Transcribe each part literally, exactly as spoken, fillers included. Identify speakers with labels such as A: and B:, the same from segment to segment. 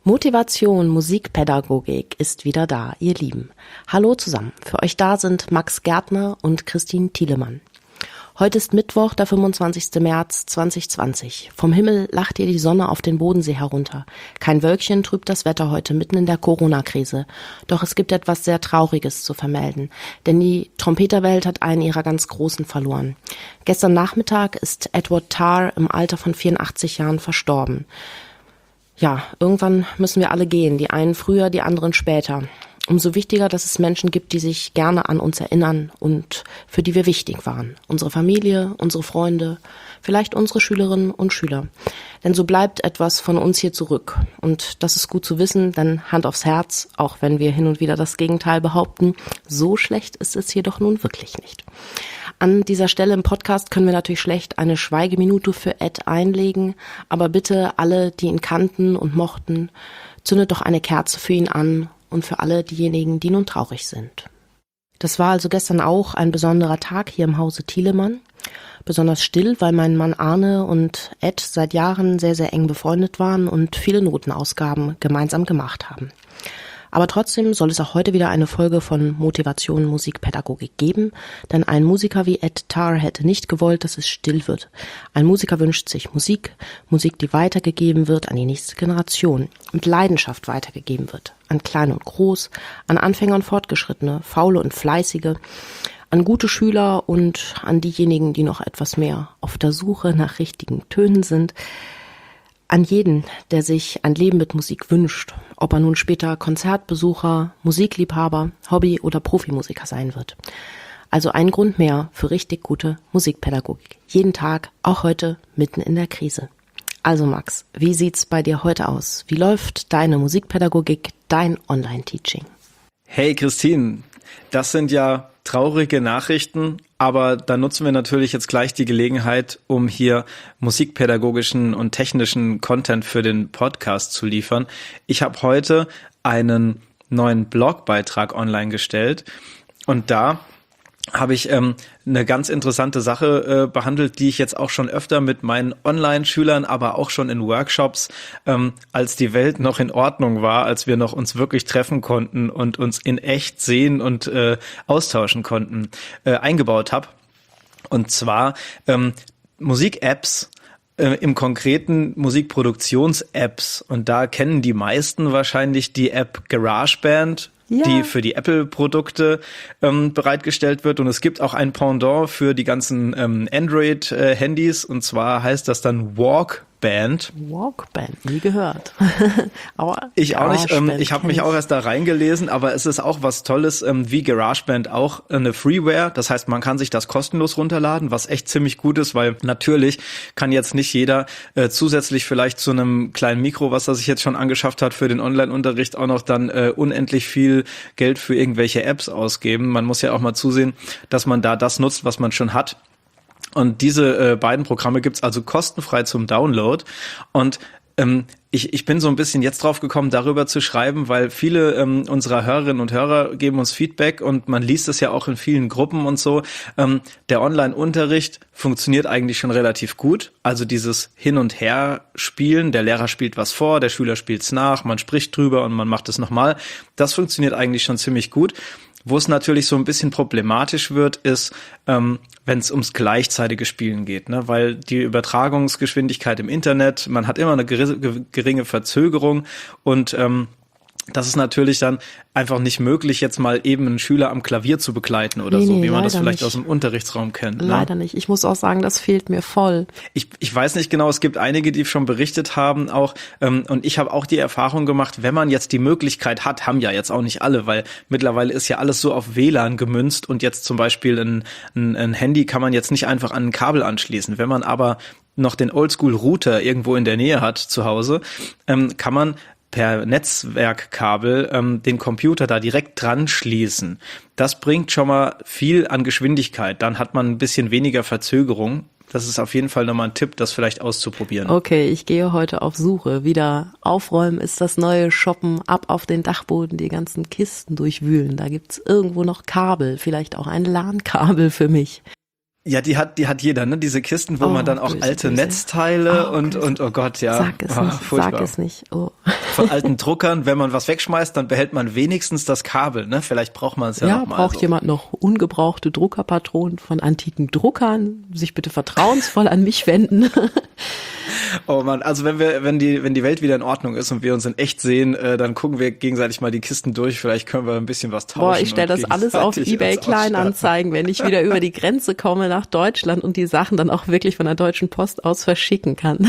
A: Motivation Musikpädagogik ist wieder da, ihr Lieben. Hallo zusammen, für euch da sind Max Gärtner und Christine Thielemann. Heute ist Mittwoch, der fünfundzwanzigster März zweitausendzwanzig. Vom Himmel lacht ihr die Sonne auf den Bodensee herunter. Kein Wölkchen trübt das Wetter heute mitten in der Corona-Krise. Doch es gibt etwas sehr Trauriges zu vermelden, denn die Trompeterwelt hat einen ihrer ganz Großen verloren. Gestern Nachmittag ist Edward Tarr im Alter von vierundachtzig Jahren verstorben. Ja, irgendwann müssen wir alle gehen, die einen früher, die anderen später. Umso wichtiger, dass es Menschen gibt, die sich gerne an uns erinnern und für die wir wichtig waren. Unsere Familie, unsere Freunde, vielleicht unsere Schülerinnen und Schüler. Denn so bleibt etwas von uns hier zurück. Und das ist gut zu wissen, denn Hand aufs Herz, auch wenn wir hin und wieder das Gegenteil behaupten, so schlecht ist es jedoch nun wirklich nicht. An dieser Stelle im Podcast können wir natürlich schlecht eine Schweigeminute für Ed einlegen, aber bitte alle, die ihn kannten und mochten, zündet doch eine Kerze für ihn an und für alle diejenigen, die nun traurig sind. Das war also gestern auch ein besonderer Tag hier im Hause Thielemann. Besonders still, weil mein Mann Arne und Ed seit Jahren sehr, sehr eng befreundet waren und viele Notenausgaben gemeinsam gemacht haben. Aber trotzdem soll es auch heute wieder eine Folge von Motivation Musikpädagogik geben, denn ein Musiker wie Ed Tarr hätte nicht gewollt, dass es still wird. Ein Musiker wünscht sich Musik, Musik, die weitergegeben wird an die nächste Generation, mit Leidenschaft weitergegeben wird, an Klein und Groß, an Anfänger und Fortgeschrittene, Faule und Fleißige, an gute Schüler und an diejenigen, die noch etwas mehr auf der Suche nach richtigen Tönen sind, an jeden, der sich ein Leben mit Musik wünscht, ob er nun später Konzertbesucher, Musikliebhaber, Hobby- oder Profimusiker sein wird. Also ein Grund mehr für richtig gute Musikpädagogik. Jeden Tag, auch heute, mitten in der Krise. Also Max, wie sieht's bei dir heute aus? Wie läuft deine Musikpädagogik, dein Online-Teaching?
B: Hey Christine, das sind ja traurige Nachrichten, aber da nutzen wir natürlich jetzt gleich die Gelegenheit, um hier musikpädagogischen und technischen Content für den Podcast zu liefern. Ich habe heute einen neuen Blogbeitrag online gestellt und da habe ich ähm, eine ganz interessante Sache äh, behandelt, die ich jetzt auch schon öfter mit meinen Online-Schülern, aber auch schon in Workshops, ähm, als die Welt noch in Ordnung war, als wir noch uns wirklich treffen konnten und uns in echt sehen und äh, austauschen konnten, äh, eingebaut habe. Und zwar ähm, Musik-Apps, äh, im konkreten Musikproduktions-Apps. Und da kennen die meisten wahrscheinlich die App GarageBand, ja, die für die Apple-Produkte ähm, bereitgestellt wird. Und es gibt auch ein Pendant für die ganzen ähm, Android-Handys. Und zwar heißt das dann Walkband.
A: Walkband, nie gehört. Aber
B: ich auch nicht. Ähm, ich habe mich auch erst da reingelesen. Aber es ist auch was Tolles, ähm, wie GarageBand auch eine Freeware. Das heißt, man kann sich das kostenlos runterladen, was echt ziemlich gut ist, weil natürlich kann jetzt nicht jeder äh, zusätzlich vielleicht zu einem kleinen Mikro, was er sich jetzt schon angeschafft hat für den Online-Unterricht, auch noch dann äh, unendlich viel Geld für irgendwelche Apps ausgeben. Man muss ja auch mal zusehen, dass man da das nutzt, was man schon hat. Und diese äh, beiden Programme gibt's also kostenfrei zum Download. Und ähm, ich, ich bin so ein bisschen jetzt drauf gekommen, darüber zu schreiben, weil viele ähm, unserer Hörerinnen und Hörer geben uns Feedback und man liest es ja auch in vielen Gruppen und so. Ähm, der Online-Unterricht funktioniert eigentlich schon relativ gut. Also dieses Hin- und Her-Spielen, der Lehrer spielt was vor, der Schüler spielt's nach, man spricht drüber und man macht es nochmal. Das funktioniert eigentlich schon ziemlich gut. Wo es natürlich so ein bisschen problematisch wird, ist, ähm, wenn es ums gleichzeitige Spielen geht, ne? Weil die Übertragungsgeschwindigkeit im Internet, man hat immer eine geringe Verzögerung und ähm, das ist natürlich dann einfach nicht möglich, jetzt mal eben einen Schüler am Klavier zu begleiten oder nee, so, nee, wie man das vielleicht nicht aus dem Unterrichtsraum kennt. Ne?
A: Leider nicht. Ich muss auch sagen, das fehlt mir voll.
B: Ich, ich weiß nicht genau, es gibt einige, die schon berichtet haben auch ähm, und ich habe auch die Erfahrung gemacht, wenn man jetzt die Möglichkeit hat, haben ja jetzt auch nicht alle, weil mittlerweile ist ja alles so auf W L A N gemünzt und jetzt zum Beispiel ein, ein, ein Handy kann man jetzt nicht einfach an ein Kabel anschließen. Wenn man aber noch den Oldschool-Router irgendwo in der Nähe hat zu Hause, ähm, kann man per Netzwerkkabel ähm, den Computer da direkt dran schließen. Das bringt schon mal viel an Geschwindigkeit. Dann hat man ein bisschen weniger Verzögerung. Das ist auf jeden Fall nochmal ein Tipp, das vielleicht auszuprobieren.
A: Okay, ich gehe heute auf Suche. Wieder aufräumen ist das neue Shoppen. Ab auf den Dachboden, die ganzen Kisten durchwühlen. Da gibt's irgendwo noch Kabel, vielleicht auch ein LAN-Kabel für mich.
B: Ja, die hat, die hat jeder, ne? Diese Kisten, wo
A: oh,
B: man dann auch
A: böse,
B: alte
A: böse.
B: Netzteile
A: oh,
B: und, und, oh Gott, ja.
A: Sag es
B: oh,
A: nicht,
B: furchtbar.
A: sag es nicht. Oh.
B: von alten Druckern. Wenn man was wegschmeißt, dann behält man wenigstens das Kabel. Ne? Vielleicht braucht man es ja, ja noch mal.
A: Ja, braucht
B: so.
A: jemand noch ungebrauchte Druckerpatronen von antiken Druckern? Sich bitte vertrauensvoll an mich wenden.
B: Oh Mann, also wenn wir, wenn die, wenn die Welt wieder in Ordnung ist und wir uns in echt sehen, äh, dann gucken wir gegenseitig mal die Kisten durch. Vielleicht können wir ein bisschen was tauschen.
A: Boah, ich stelle das alles auf eBay Kleinanzeigen, wenn ich wieder über die Grenze komme nach Deutschland und die Sachen dann auch wirklich von der Deutschen Post aus verschicken kann.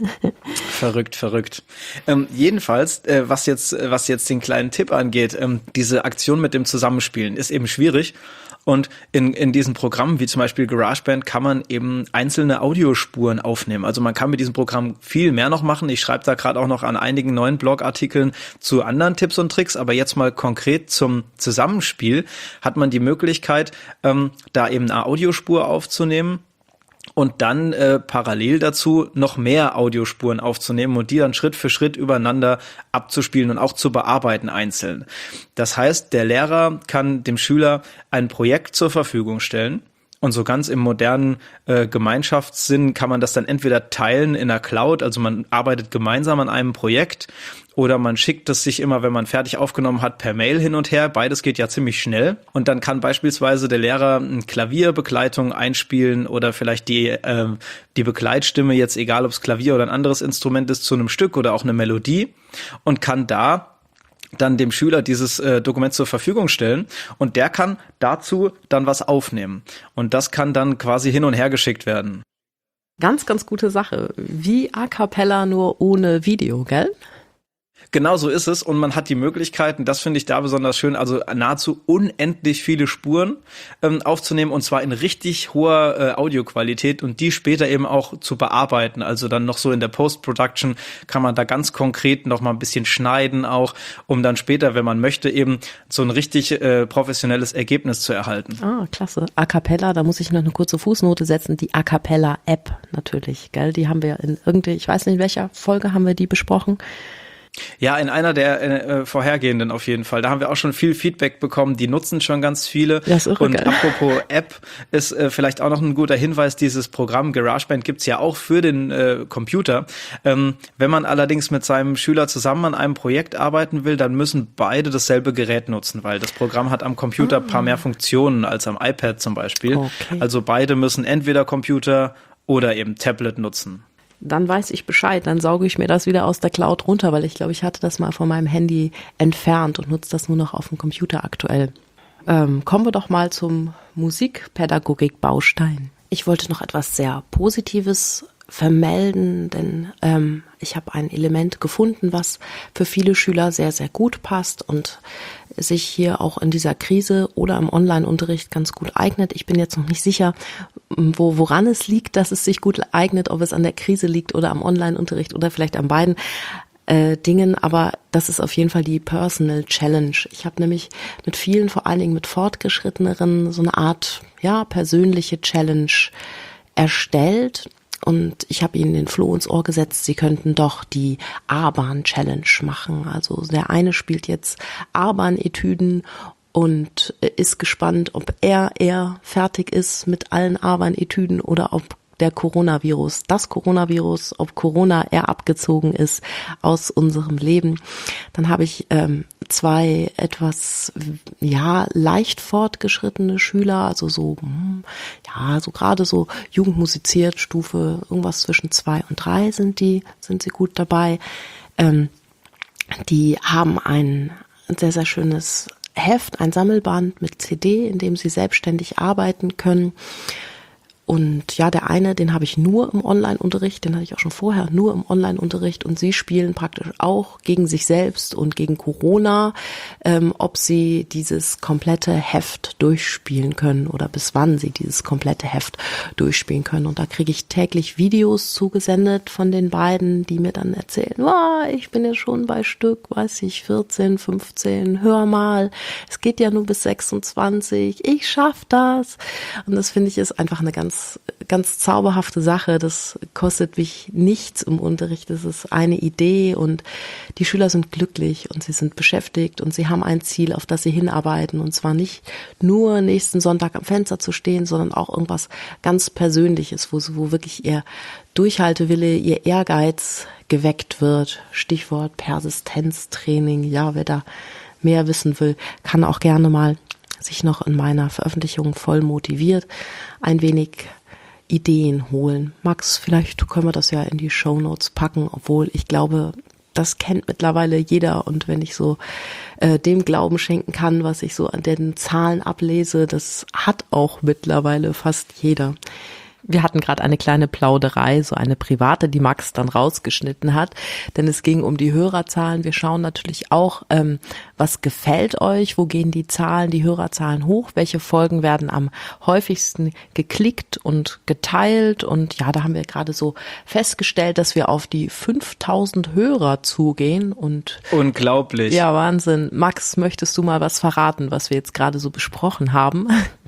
B: Verrückt, verrückt. Ähm, jedenfalls, äh, was jetzt, was jetzt den kleinen Tipp angeht, ähm, diese Aktion mit dem Zusammenspielen ist eben schwierig. Und in, in diesen Programmen, wie zum Beispiel GarageBand, kann man eben einzelne Audiospuren aufnehmen. Also man kann mit diesem Programm viel mehr noch machen. Ich schreibe da gerade auch noch an einigen neuen Blogartikeln zu anderen Tipps und Tricks. Aber jetzt mal konkret zum Zusammenspiel hat man die Möglichkeit, ähm, da eben eine Audiospur aufzunehmen. Und dann äh, parallel dazu noch mehr Audiospuren aufzunehmen und die dann Schritt für Schritt übereinander abzuspielen und auch zu bearbeiten einzeln. Das heißt, der Lehrer kann dem Schüler ein Projekt zur Verfügung stellen. Und so ganz im modernen äh, Gemeinschaftssinn kann man das dann entweder teilen in der Cloud, also man arbeitet gemeinsam an einem Projekt, oder man schickt es sich immer, wenn man fertig aufgenommen hat, per Mail hin und her. Beides geht ja ziemlich schnell. Und dann kann beispielsweise der Lehrer eine Klavierbegleitung einspielen oder vielleicht die äh, die Begleitstimme, jetzt egal ob es Klavier oder ein anderes Instrument ist, zu einem Stück oder auch eine Melodie und kann da dann dem Schüler dieses äh, Dokument zur Verfügung stellen und der kann dazu dann was aufnehmen. Und das kann dann quasi hin und her geschickt werden.
A: Ganz, ganz gute Sache. Wie A Cappella, nur ohne Video, gell?
B: Genau so ist es und man hat die Möglichkeiten, das finde ich da besonders schön, also nahezu unendlich viele Spuren ähm, aufzunehmen und zwar in richtig hoher äh, Audioqualität und die später eben auch zu bearbeiten. Also dann noch so in der Post-Production kann man da ganz konkret noch mal ein bisschen schneiden auch, um dann später, wenn man möchte, eben so ein richtig äh, professionelles Ergebnis zu erhalten.
A: Ah, klasse. A Cappella, da muss ich noch eine kurze Fußnote setzen, die A Cappella-App natürlich, gell? Die haben wir in irgendwie, ich weiß nicht in welcher Folge haben wir die besprochen.
B: Ja, in einer der äh, vorhergehenden auf jeden Fall. Da haben wir auch schon viel Feedback bekommen. Die nutzen schon ganz viele.
A: Das ist irre,
B: und
A: geil.
B: Apropos App ist äh, vielleicht auch noch ein guter Hinweis. Dieses Programm GarageBand gibt's ja auch für den äh, Computer. Ähm, wenn man allerdings mit seinem Schüler zusammen an einem Projekt arbeiten will, dann müssen beide dasselbe Gerät nutzen, weil das Programm hat am Computer ein ah. paar mehr Funktionen als am iPad zum Beispiel. Okay. Also beide müssen entweder Computer oder eben Tablet nutzen.
A: Dann weiß ich Bescheid, dann sauge ich mir das wieder aus der Cloud runter, weil ich glaube, ich hatte das mal von meinem Handy entfernt und nutze das nur noch auf dem Computer aktuell. Ähm, kommen wir doch mal zum Musikpädagogik-Baustein. Ich wollte noch etwas sehr Positives vermelden, denn ähm, ich habe ein Element gefunden, was für viele Schüler sehr, sehr gut passt und sich hier auch in dieser Krise oder im Online-Unterricht ganz gut eignet. Ich bin jetzt noch nicht sicher, wo, woran es liegt, dass es sich gut eignet, ob es an der Krise liegt oder am Online-Unterricht oder vielleicht an beiden äh, Dingen, aber das ist auf jeden Fall die Personal Challenge. Ich habe nämlich mit vielen, vor allen Dingen mit Fortgeschritteneren, so eine Art, ja, persönliche Challenge erstellt. Und ich habe ihnen den Floh ins Ohr gesetzt, sie könnten doch die A-Bahn-Challenge machen. Also der eine spielt jetzt A-Bahn-Etüden und ist gespannt, ob er eher fertig ist mit allen A-Bahn-Etüden oder ob der Coronavirus, das Coronavirus, ob Corona eher abgezogen ist aus unserem Leben. Dann habe ich ähm, zwei etwas, ja, leicht fortgeschrittene Schüler, also so, ja, so gerade so Jugendmusiziert, Stufe, irgendwas zwischen zwei und drei sind die, sind sie gut dabei. Ähm, die haben ein sehr, sehr schönes Heft, ein Sammelband mit C D, in dem sie selbstständig arbeiten können. Und ja, der eine, den habe ich nur im Online-Unterricht, den hatte ich auch schon vorher nur im Online-Unterricht und sie spielen praktisch auch gegen sich selbst und gegen Corona, ähm, ob sie dieses komplette Heft durchspielen können oder bis wann sie dieses komplette Heft durchspielen können. Und da kriege ich täglich Videos zugesendet von den beiden, die mir dann erzählen, oh, ich bin ja schon bei Stück, weiß ich, vierzehn, fünfzehn, hör mal, es geht ja nur bis sechsundzwanzig, ich schaff das. Und das finde ich ist einfach eine ganz ganz, ganz zauberhafte Sache. Das kostet mich nichts im Unterricht. Das ist eine Idee und die Schüler sind glücklich und sie sind beschäftigt und sie haben ein Ziel, auf das sie hinarbeiten. Und zwar nicht nur nächsten Sonntag am Fenster zu stehen, sondern auch irgendwas ganz Persönliches, wo, wo wirklich ihr Durchhaltewille, ihr Ehrgeiz geweckt wird. Stichwort Persistenztraining. Ja, wer da mehr wissen will, kann auch gerne mal sich noch in meiner Veröffentlichung voll motiviert ein wenig Ideen holen. Max, vielleicht können wir das ja in die Shownotes packen, obwohl ich glaube, das kennt mittlerweile jeder und wenn ich so äh, dem Glauben schenken kann, was ich so an den Zahlen ablese, das hat auch mittlerweile fast jeder. Wir hatten gerade eine kleine Plauderei, so eine private, die Max dann rausgeschnitten hat, denn es ging um die Hörerzahlen. Wir schauen natürlich auch, ähm, was gefällt euch, wo gehen die Zahlen, die Hörerzahlen hoch, welche Folgen werden am häufigsten geklickt und geteilt und ja, da haben wir gerade so festgestellt, dass wir auf die fünftausend Hörer zugehen und
B: unglaublich.
A: Ja, Wahnsinn. Max, möchtest du mal was verraten, was wir jetzt gerade so besprochen haben?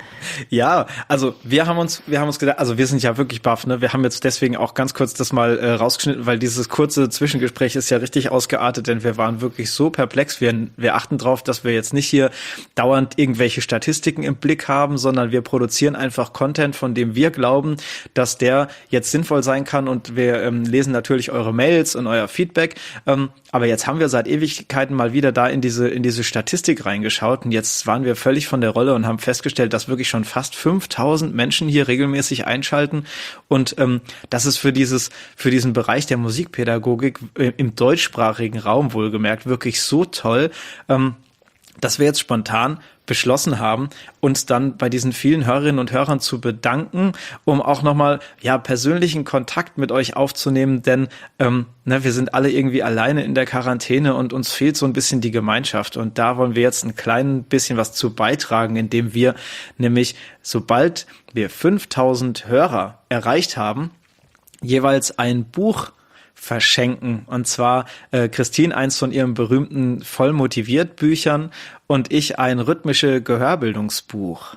B: Ja, also wir haben uns, wir haben uns gedacht, also wir sind ja wirklich baff, ne? Wir haben jetzt deswegen auch ganz kurz das mal äh, rausgeschnitten, weil dieses kurze Zwischengespräch ist ja richtig ausgeartet, denn wir waren wirklich so perplex. Wir, wir achten drauf, dass wir jetzt nicht hier dauernd irgendwelche Statistiken im Blick haben, sondern wir produzieren einfach Content, von dem wir glauben, dass der jetzt sinnvoll sein kann und wir ähm, lesen natürlich eure Mails und euer Feedback. Ähm, aber jetzt haben wir seit Ewigkeiten mal wieder da in diese, in diese Statistik reingeschaut und jetzt waren wir völlig von der Rolle und haben festgestellt, dass wirklich schon fast fünftausend Menschen hier regelmäßig einschalten und ähm, das ist für dieses für diesen Bereich der Musikpädagogik äh, im deutschsprachigen Raum wohlgemerkt wirklich so toll, ähm, dass wir jetzt spontan beschlossen haben, uns dann bei diesen vielen Hörerinnen und Hörern zu bedanken, um auch nochmal ja persönlichen Kontakt mit euch aufzunehmen, denn ähm, ne, wir sind alle irgendwie alleine in der Quarantäne und uns fehlt so ein bisschen die Gemeinschaft und da wollen wir jetzt ein klein bisschen was zu beitragen, indem wir nämlich, sobald wir fünftausend Hörer erreicht haben, jeweils ein Buch verschenken. Und zwar äh, Christine eins von ihren berühmten Voll motiviert Büchern und ich ein rhythmische Gehörbildungsbuch.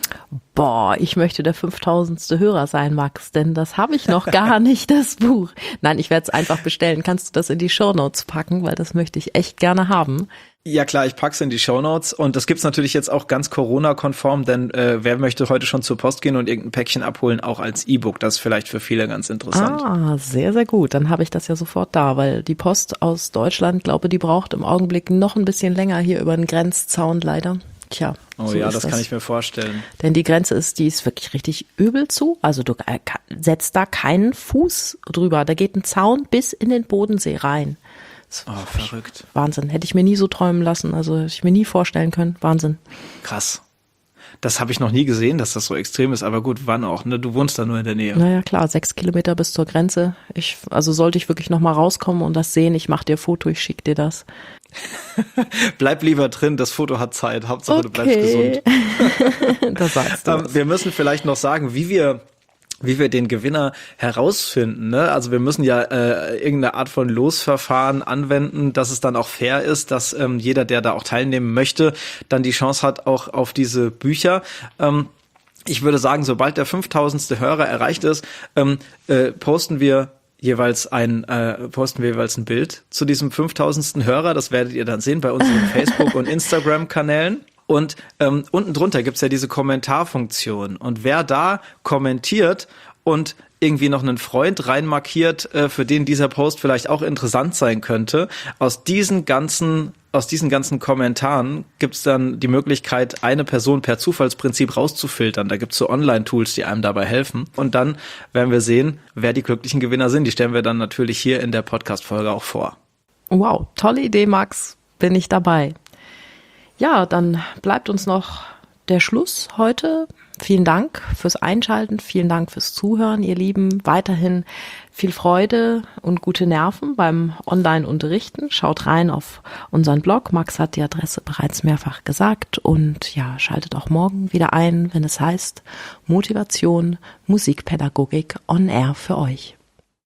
A: Boah, ich möchte der fünftausendste Hörer sein, Max, denn das habe ich noch gar nicht, das Buch. Nein, ich werde es einfach bestellen. Kannst du das in die Shownotes packen, weil das möchte ich echt gerne haben.
B: Ja klar, ich pack's in die Shownotes und das gibt's natürlich jetzt auch ganz Corona-konform, denn äh, wer möchte heute schon zur Post gehen und irgendein Päckchen abholen, auch als E-Book, das ist vielleicht für viele ganz interessant.
A: Ah, sehr, sehr gut, dann habe ich das ja sofort da, weil die Post aus Deutschland, glaube die braucht im Augenblick noch ein bisschen länger hier über den Grenzzaun leider. Tja.
B: Oh
A: so
B: ja,
A: das,
B: das kann ich mir vorstellen.
A: Denn die Grenze ist, die ist wirklich richtig übel zu. Also du äh, setzt da keinen Fuß drüber. Da geht ein Zaun bis in den Bodensee rein.
B: Oh, verrückt.
A: Wahnsinn. Hätte ich mir nie so träumen lassen. Also hätte ich mir nie vorstellen können. Wahnsinn.
B: Krass. Das habe ich noch nie gesehen, dass das so extrem ist. Aber gut, wann auch, ne? Du wohnst da nur in der Nähe.
A: Naja, klar. Sechs Kilometer bis zur Grenze. Ich, also sollte ich wirklich noch mal rauskommen und das sehen. Ich mache dir Foto, ich schicke dir das.
B: Bleib lieber drin, das Foto hat Zeit. Hauptsache,
A: okay.
B: Du bleibst gesund.
A: Das sagst du.
B: ähm, wir müssen vielleicht noch sagen, wie wir wie wir den Gewinner herausfinden, ne? Also wir müssen ja äh, irgendeine Art von Losverfahren anwenden, dass es dann auch fair ist, dass ähm, jeder, der da auch teilnehmen möchte, dann die Chance hat auch auf diese Bücher. Ähm, ich würde sagen, sobald der fünftausendste Hörer erreicht ist, ähm, äh, posten wir jeweils ein äh, posten wir jeweils ein Bild zu diesem fünftausendsten Hörer. Das werdet ihr dann sehen bei unseren Facebook- und Instagram-Kanälen. Und ähm, unten drunter gibt's ja diese Kommentarfunktion. Und wer da kommentiert und irgendwie noch einen Freund reinmarkiert, äh, für den dieser Post vielleicht auch interessant sein könnte, aus diesen ganzen aus diesen ganzen Kommentaren gibt's dann die Möglichkeit, eine Person per Zufallsprinzip rauszufiltern. Da gibt's so Online-Tools, die einem dabei helfen. Und dann werden wir sehen, wer die glücklichen Gewinner sind. Die stellen wir dann natürlich hier in der Podcast-Folge auch vor.
A: Wow, tolle Idee, Max. Bin ich dabei. Ja, dann bleibt uns noch der Schluss heute. Vielen Dank fürs Einschalten, vielen Dank fürs Zuhören, ihr Lieben. Weiterhin viel Freude und gute Nerven beim Online-Unterrichten. Schaut rein auf unseren Blog. Max hat die Adresse bereits mehrfach gesagt. Und ja, schaltet auch morgen wieder ein, wenn es heißt Motivation, Musikpädagogik on Air für euch.